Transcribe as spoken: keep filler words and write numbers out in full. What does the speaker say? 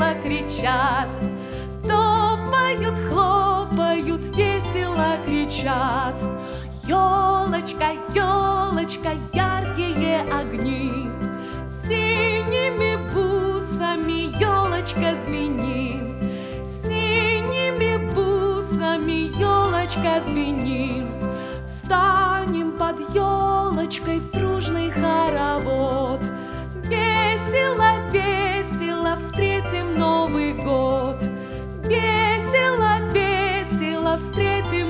весело кричат, топают, хлопают, весело кричат. Ёлочка, ёлочка, яркие огни, синими бусами ёлочка звенит, синими бусами ёлочка звенит. Встанем под ёлочкой в дружный хоровод, весело, весело встретим Новый год, весело, весело встретим